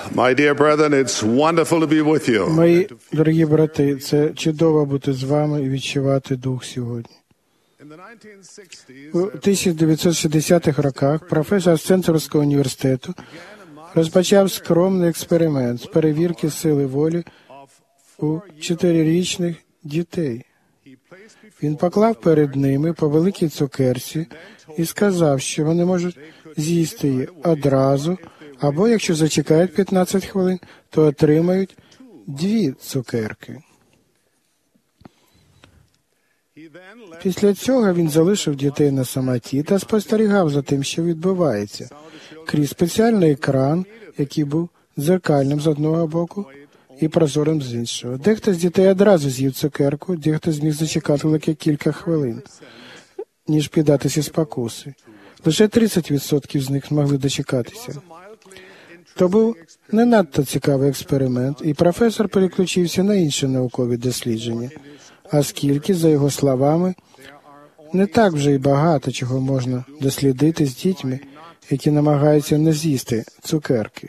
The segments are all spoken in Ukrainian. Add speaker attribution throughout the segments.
Speaker 1: My dear brethren, it's wonderful to be with you.
Speaker 2: Мої дорогі брати, це чудово бути з вами і відчувати Дух сьогодні. У 1960-х роках професор Стенфордського університету розпочав скромний експеримент з перевірки сили волі у 4-річних дітей. Він поклав перед ними по великій цукерці і сказав, що вони можуть з'їсти її одразу, або, якщо зачекають 15 хвилин, то отримають 2 цукерки. Після цього він залишив дітей на самоті та спостерігав за тим, що відбувається, крізь спеціальний екран, який був дзеркальним з одного боку і прозорим з іншого. Дехто з дітей одразу з'їв цукерку, дехто зміг зачекати лише кілька хвилин, ніж піддатися спокусі. Лише 30% з них змогли дочекатися. То був не надто цікавий експеримент, і професор переключився на інші наукові дослідження, оскільки, за його словами, не так вже й багато чого можна дослідити з дітьми, які намагаються не з'їсти цукерки.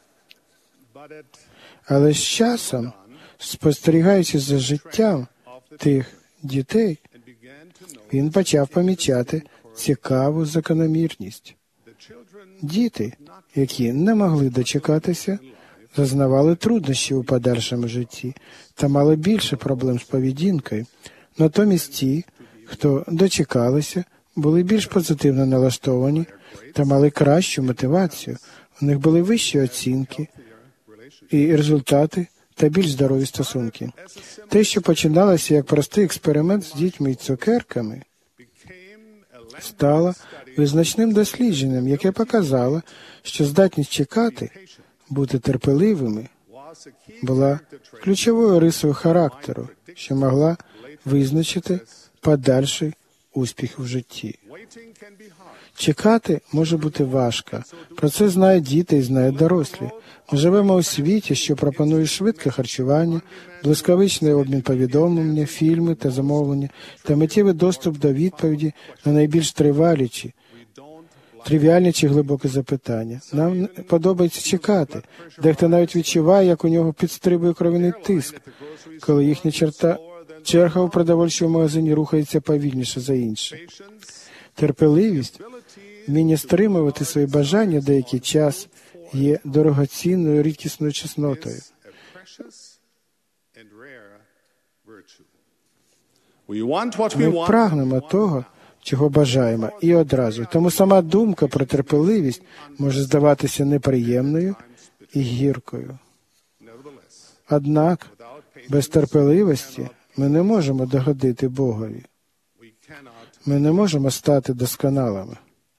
Speaker 2: Але з часом, спостерігаючи за життям тих дітей, він почав помічати цікаву закономірність. Діти, які не могли дочекатися, зазнавали труднощів у подальшому житті та мали більше проблем з поведінкою. Натомість ті, хто дочекалися, були більш позитивно налаштовані та мали кращу мотивацію. У них були вищі оцінки і результати та більш здорові стосунки. Те, що починалося як простий експеримент з дітьми і цукерками, стало визначним дослідженням, яке показало, що здатність чекати, бути терпеливими, була ключовою рисою характеру, що могла визначити подальший успіх в житті. Чекати може бути важко. Про це знають діти і знають дорослі. Ми живемо у світі, що пропонує швидке харчування, блискавичний обмін повідомлення, фільми та замовлення, та миттєвий доступ до відповіді на найбільш тривіальні чи глибокі запитання. Нам подобається чекати. Дехто навіть відчуває, як у нього підстрибує кров'яний тиск, коли їхня черга у продовольчому магазині рухається повільніше за інші. Терпеливість, вміння стримувати свої бажання деякий час, є дорогоцінною, рідкісною чеснотою. Ми прагнемо того, чого бажаємо, і одразу. Тому сама думка про терпеливість може здаватися неприємною і гіркою. Однак, без терпеливості ми не можемо догодити Богові. Ми не можемо стати досконалими.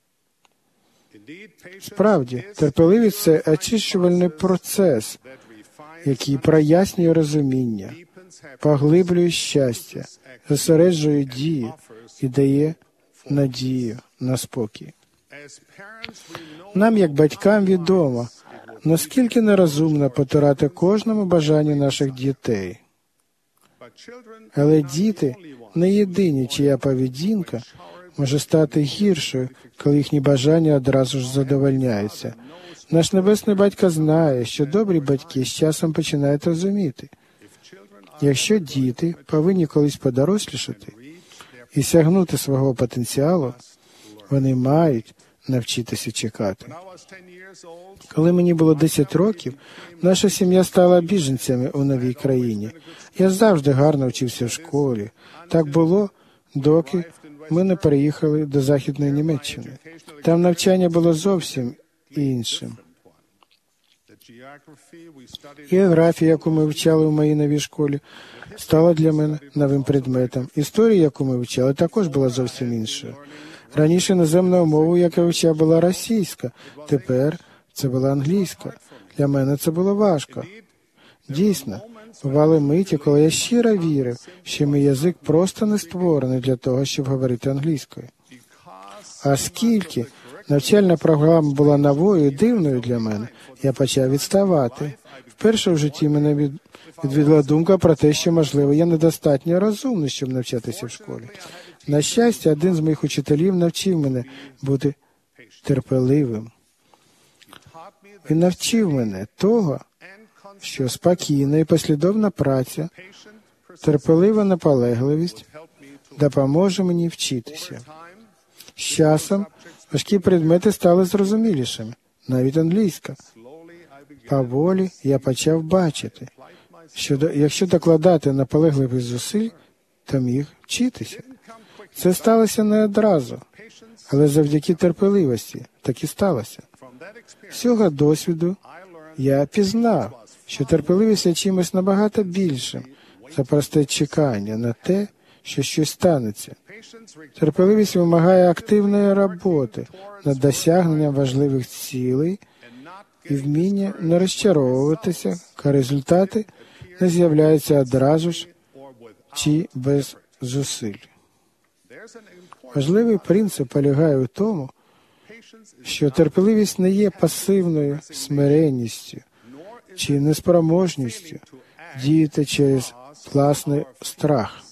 Speaker 2: Справді, терпеливість – це очищувальний процес, який прояснює розуміння, поглиблює щастя, зосереджує дію і дає надію на спокій. Нам, як батькам, відомо, наскільки нерозумно потурати кожному бажанню наших дітей. Але діти не єдині, чия поведінка може стати гіршою, коли їхні бажання одразу ж задовольняються. Наш Небесний Батько знає, що добрі батьки з часом починають розуміти. Якщо діти повинні колись подорослішати і сягнути свого потенціалу, вони мають навчитися чекати. Коли мені було 10 років, наша сім'я стала біженцями у новій країні. Я завжди гарно вчився в школі. Так було, доки ми не переїхали до Західної Німеччини. Там навчання було зовсім іншим. Географія, яку ми вивчали в моїй новій школі, стала для мене новим предметом. Історія, яку ми вивчали, також була зовсім іншою. Раніше іноземною мовою, яку я вивчав, була російська. Тепер це була англійська. Для мене це було важко. Дійсно, бували миті, коли я щиро вірив, що мій язик просто не створений для того, щоб говорити англійською. А оскільки навчальна програма була новою і дивною для мене, я почав відставати. Вперше в житті мене відвідала думка про те, що, можливо, я недостатньо розумний, щоб навчатися в школі. На щастя, один з моїх учителів навчив мене бути терпеливим. Він навчив мене того, що спокійна і послідовна праця, терпелива наполегливість допоможе мені вчитися. З часом важкі предмети стали зрозумілішими, навіть англійська. Поволі я почав бачити, що якщо докладати наполегливих зусиль, то міг вчитися. Це сталося не одразу, але завдяки терпеливості так і сталося. З цього досвіду я пізнав, що терпеливість є чимось набагато більшим за просте чекання на те, що щось станеться. Терпеливість вимагає активної роботи над досягненням важливих цілей і вміння не розчаровуватися, коли результати не з'являються одразу ж чи без зусиль. Важливий принцип полягає у тому, що терпеливість не є пасивною смиренністю чи неспроможністю діяти через власний страх.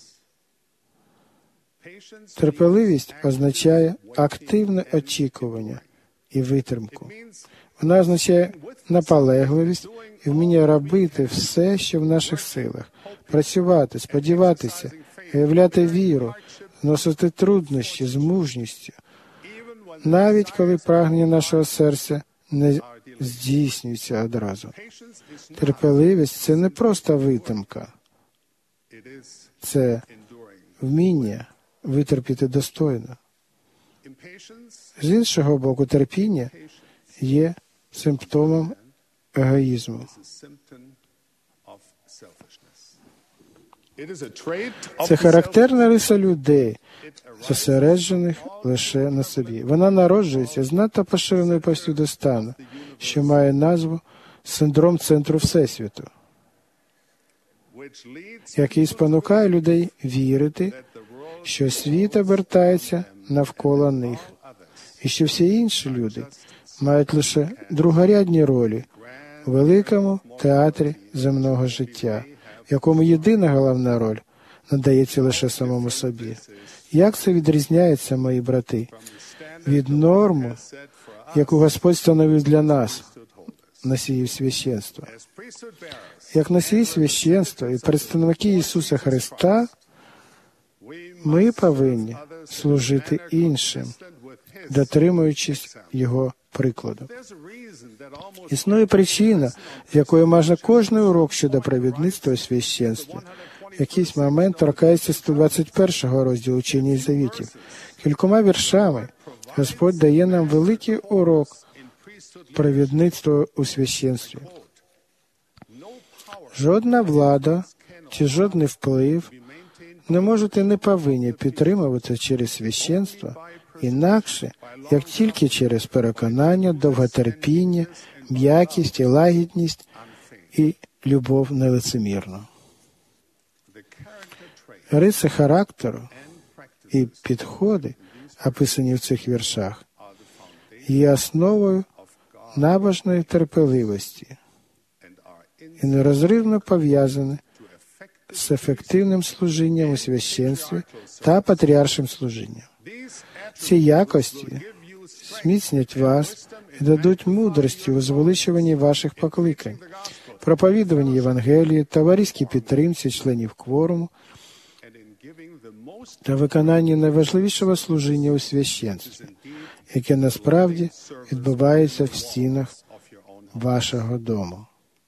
Speaker 2: Терпеливість означає активне очікування і витримку. Вона означає наполегливість і вміння робити все, що в наших силах, працювати, сподіватися, виявляти віру, зносити труднощі з мужністю, навіть коли прагнення нашого серця не здійснюється одразу. Терпеливість – це не просто витримка, це вміння витерпіти достойно. З іншого боку, терпіння є симптомом егоїзму. Це характерна риса людей, зосереджених лише на собі. Вона народжується з надто поширеною повсюди стану, що має назву «синдром центру Всесвіту», який спонукає людей вірити, що світ обертається навколо них, і що всі інші люди мають лише другорядні ролі у великому театрі земного життя, в якому єдина головна роль надається лише самому собі. Як це відрізняється, мої брати, від норми, яку Господь встановив для нас, носіїв священства? Як носії священства і представники Ісуса Христа, ми повинні служити іншим, дотримуючись Його прикладу. Існує причина, з якої майже кожний урок щодо провідництва у священстві в якийсь момент торкається 121 розділу Учення й Завітів. Кількома віршами Господь дає нам великий урок провідництва у священстві. Жодна влада чи жодний вплив не можуть і не повинні підтримувати через священство інакше, як тільки через переконання, довготерпіння, м'якість і лагідність і любов нелицемірну. Риси характеру і підходи, описані в цих віршах, є основою набожної терпеливості і нерозривно пов'язані з ефективним служінням у священстві та патріаршим служінням. Ці якості зміцнять вас і дадуть мудрості у звеличуванні ваших покликань, проповідуванні Євангелії, товариській підтримці членів кворуму та виконанні найважливішого служіння у священстві, яке насправді відбувається в стінах вашого дому.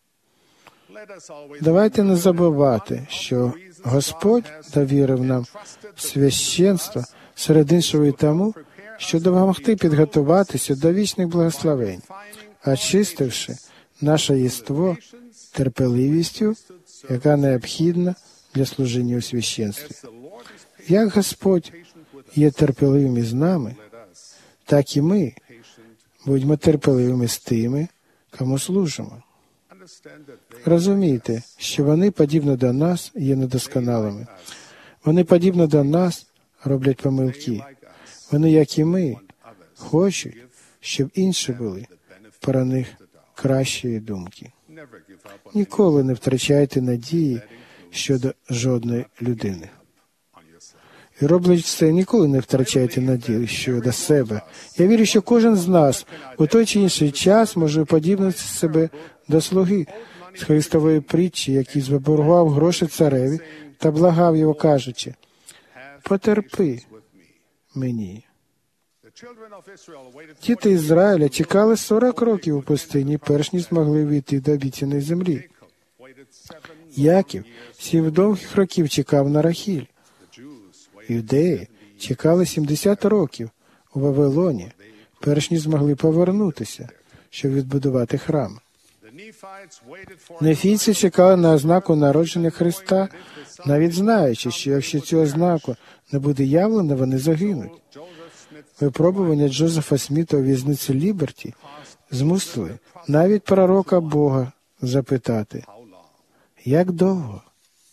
Speaker 2: Давайте не забувати, що Господь довірив нам священство серед іншого і тому, що допомогти підготуватися до вічних благословень, очистивши наше єство терпеливістю, яка необхідна для служіння у священстві. Як Господь є терпеливим із нами, так і ми будьмо терпеливими з тими, кому служимо. Розумійте, що вони, подібно до нас, є недосконалими. Вони, подібно до нас, роблять помилки. Вони, як і ми, хочуть, щоб інші були про них кращої думки. Ніколи не втрачайте надії щодо жодної людини. І роблять все, ніколи не втрачайте надію щодо себе. Я вірю, що кожен з нас у той чи інший час може подібнити себе до слуги з Христової притчі, який заборгував гроші цареві та благав його, кажучи: «Потерпи мені». Діти Ізраїля чекали 40 років у пустині, перш ніж змогли війти до обіцяної землі. Яків 7 довгих років чекав на Рахіль. Юдеї чекали 70 років у Вавилоні, перш ніж змогли повернутися, щоб відбудувати храм. Нефійці чекали на ознаку народження Христа, навіть знаючи, що якщо цього знаку не буде явлено, вони загинуть. Випробування Джозефа Сміта у в'язниці Ліберті змусили навіть пророка Бога запитати: «Як довго?»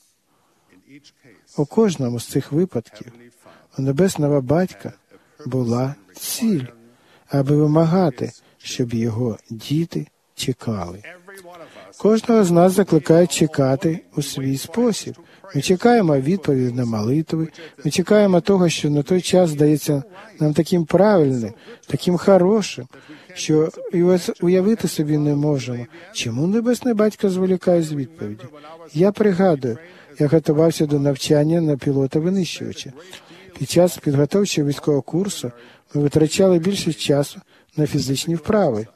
Speaker 2: У кожному з цих випадків у Небесного Батька була ціль, аби вимагати, щоб його діти чекали. Кожного з нас закликають чекати у свій спосіб. Ми чекаємо відповіді на молитви, ми чекаємо того, що на той час здається нам таким правильним, таким хорошим, що і уявити собі не можемо, чому Небесний Батько зволікає з відповіді. Я пригадую, я готувався до навчання на пілота-винищувача. Під час підготовчого військового курсу ми витрачали більше часу на фізичні вправи.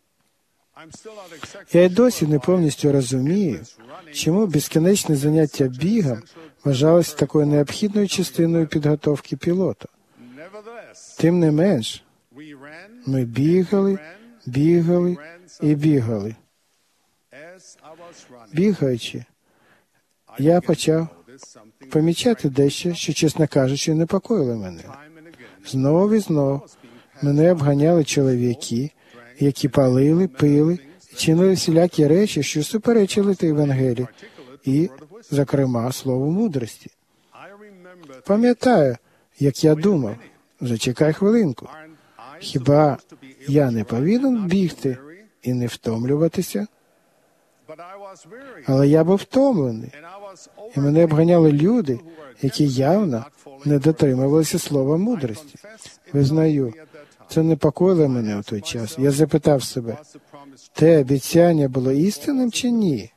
Speaker 2: Я й досі не повністю розумію, чому безкінечне заняття бігом вважалося такою необхідною частиною підготовки пілота. Тим не менш, ми бігали і бігали. Бігаючи, я почав помічати дещо, що, чесно кажучи, непокоїло мене. Знову і знову мене обганяли чоловіки, які палили, пили і чинили всілякі речі, що суперечили Євангелії і, зокрема, слову мудрості. Пам'ятаю, як я думав: зачекай хвилинку, хіба я не повинен бігти і не втомлюватися? Але я був втомлений, і мене обганяли люди, які явно не дотримувалися слова мудрості. Визнаю, це непокоїло мене у той час. Я запитав себе: те обіцяння було істинним чи ні?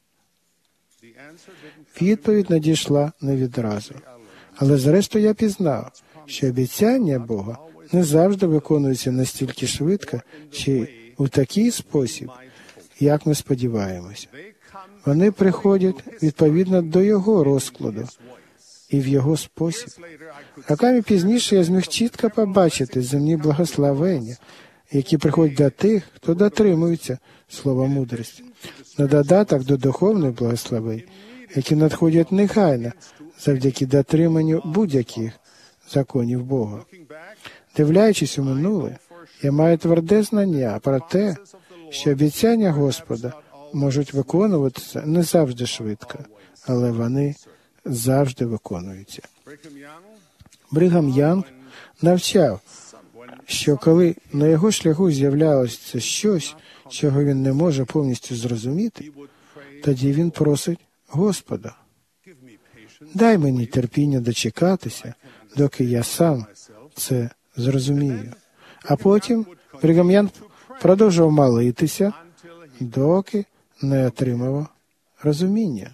Speaker 2: Відповідь надійшла не відразу. Але зрештою я пізнав, що обіцяння Бога не завжди виконуються настільки швидко чи у такий спосіб, як ми сподіваємося. Вони приходять відповідно до Його розкладу і в Його спосіб. Роками пізніше я зміг чітко побачити земні благословення, які приходять до тих, хто дотримується слова мудрості, на додаток до духовних благословень, які надходять негайно завдяки дотриманню будь-яких законів Бога. Дивлячись у минуле, я маю тверде знання про те, що обіцяння Господа можуть виконуватися не завжди швидко, але вони завжди виконуються. Бригам Янг навчав, що коли на його шляху з'являлося щось, чого він не може повністю зрозуміти, тоді він просить Господа: дай мені терпіння дочекатися, доки я сам це зрозумію. А потім Бригам Янг продовжував молитися, доки не отримав розуміння.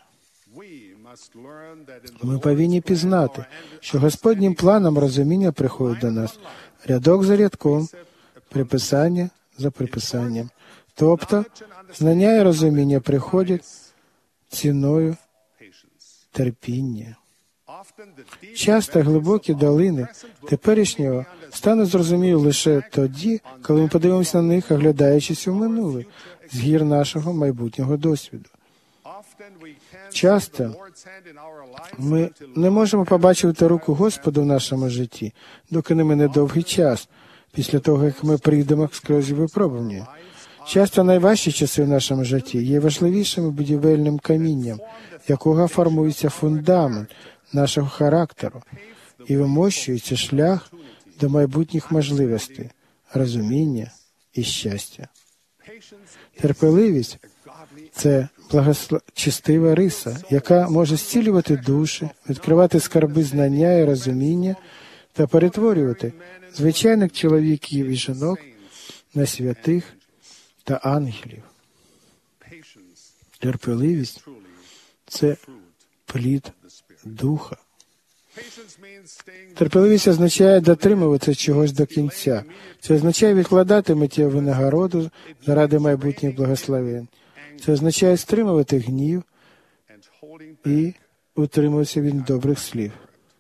Speaker 2: Ми повинні пізнати, що Господнім планом розуміння приходить до нас рядок за рядком, приписання за приписанням. Тобто, знання і розуміння приходять ціною терпіння. Часто глибокі долини теперішнього стануть зрозумілі лише тоді, коли ми подивимося на них, оглядаючись у минуле, з гір нашого майбутнього досвіду. Часто ми не можемо побачити руку Господа в нашому житті, доки не мине довгий час, після того, як ми прийдемо скрозь випробування. Часто найважчі часи в нашому житті є важливішим будівельним камінням, якого формується фундамент нашого характеру і вимощується шлях до майбутніх можливостей, розуміння і щастя. Терпеливість – це благочестива риса, яка може зцілювати душі, відкривати скарби знання і розуміння та перетворювати звичайних чоловіків і жінок на святих та ангелів. Терпеливість – це плід Духа. Терпеливість означає дотримуватися чогось до кінця. Це означає відкладати миттєву винагороду заради майбутніх благословень. Це означає стримувати гнів і утримуватися від добрих слів.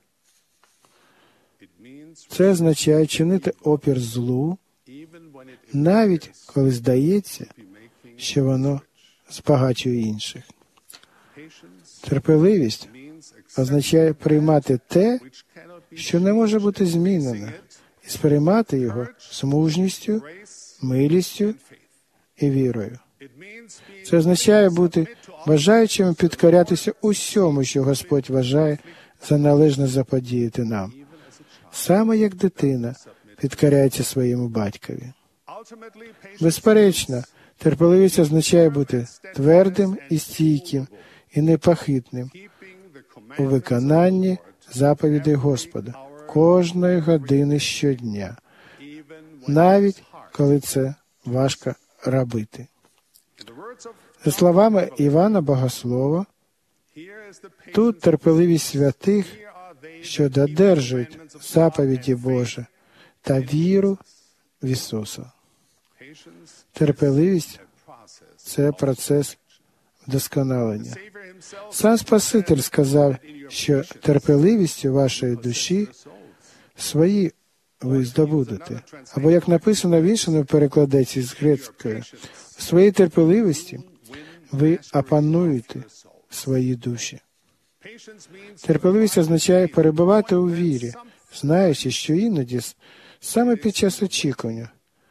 Speaker 2: Це означає чинити опір злу, навіть коли здається, що воно збагачує інших. Терпеливість означає приймати те, що не може бути змінене, і сприймати його з мужністю, милістю і вірою. Це означає бути бажаючими підкорятися усьому, що Господь вважає за належне заподіяти нам. Саме як дитина підкоряється своєму батькові. Безперечно, терпеливість означає бути твердим і стійким, і непохитним у виконанні заповідей Господа кожної години щодня, навіть коли це важко робити. За словами Івана Богослова, тут терпеливість святих, що додержують заповіді Божі та віру в Ісуса. Терпеливість – це процес вдосконалення. Сам Спаситель сказав, що терпеливістю вашої душі свої ви здобудете. Або, як написано в іншому перекладеці з грецької, у своїй терпеливості ви опануєте свої душі. Терпеливість означає перебувати у вірі, знаючи, що іноді саме під час очікування,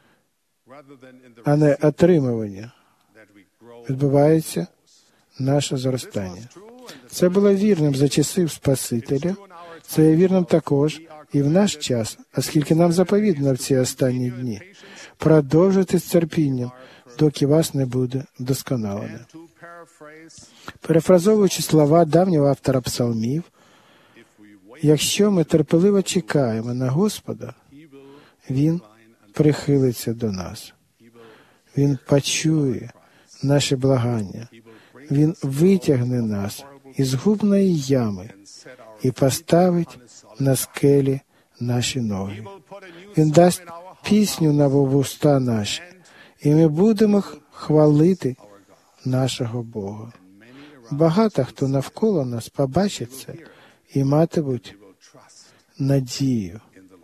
Speaker 2: а не отримування, відбувається наше зростання. Це було вірним за часів Спасителя, це є вірним також і в наш час, оскільки нам заповідано в ці останні дні. Продовжуйте з терпінням, доки вас не буде вдосконалено. Перефразовуючи слова давнього автора псалмів, якщо ми терпеливо чекаємо на Господа, Він прихилиться до нас. Він почує наші благання. Він витягне нас із губної ями і поставить на скелі наші ноги. Він дасть пісню на вуста наші, і ми будемо хвалити нашого Бога. Багато хто навколо нас побачить це і матимуть надію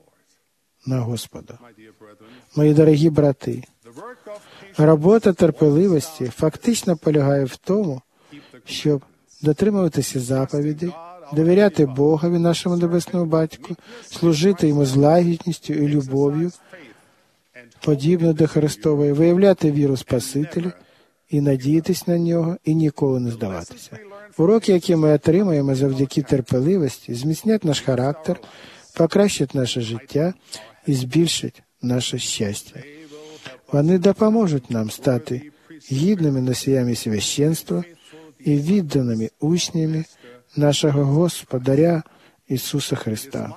Speaker 2: на Господа. Мої дорогі брати, робота терпеливості фактично полягає в тому, щоб дотримуватися заповідей, довіряти Богові, нашому Небесному Батьку, служити Йому з лагідністю і любов'ю, подібно до Христової, виявляти віру Спасителя і надіятись на Нього, і ніколи не здаватися. Уроки, які ми отримаємо завдяки терпеливості, зміцнять наш характер, покращать наше життя і збільшать наше щастя. Вони допоможуть нам стати гідними носіями священства і відданими учнями нашого Господаря Ісуса Христа.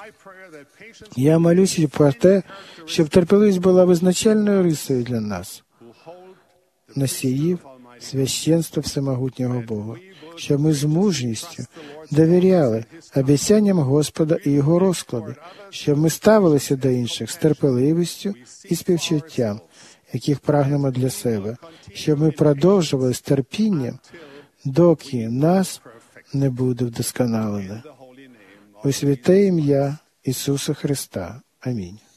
Speaker 2: Я молюся про те, щоб терпеливість була визначальною рисою для нас, носіїв священства всемогутнього Бога, щоб ми з мужністю довіряли обіцянням Господа і Його розкладу, щоб ми ставилися до інших з терпеливістю і співчуттям, яких прагнемо для себе, щоб ми продовжували з терпінням, доки нас не буде вдосконалено. У святе ім'я Ісуса Христа. Амінь.